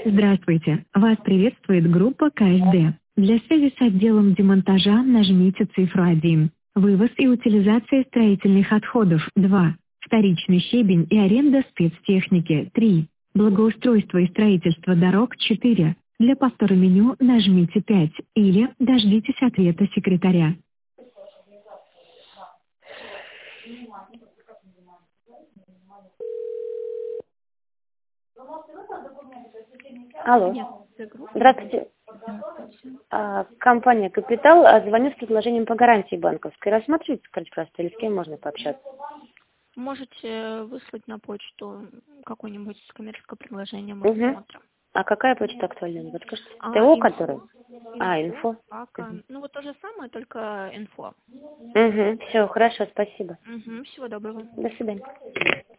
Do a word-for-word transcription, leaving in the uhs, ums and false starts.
Здравствуйте, вас приветствует группа ка эс дэ. Для связи с отделом демонтажа нажмите цифру один. Вывоз и утилизация строительных отходов два. Вторичный щебень и аренда спецтехники три. Благоустройство и строительство дорог четыре. Для повтора меню нажмите пять или дождитесь ответа секретаря. Алло. Нет, это группа. Здравствуйте. Здравствуйте. А, компания «Капитал». А, Звоню с предложением по гарантии банковской. Рассмотрите, скажите, пожалуйста, или с кем можно пообщаться? Можете выслать на почту какое-нибудь коммерческое предложение, мы Угу. рассмотрим. А какая почта актуальна, не подскажете? А, ТО, инфо. который? А, Инфо. инфо. Пока. Угу. Ну вот то же самое, только инфо. Угу. Все, хорошо, спасибо. Угу. Всего доброго. До свидания.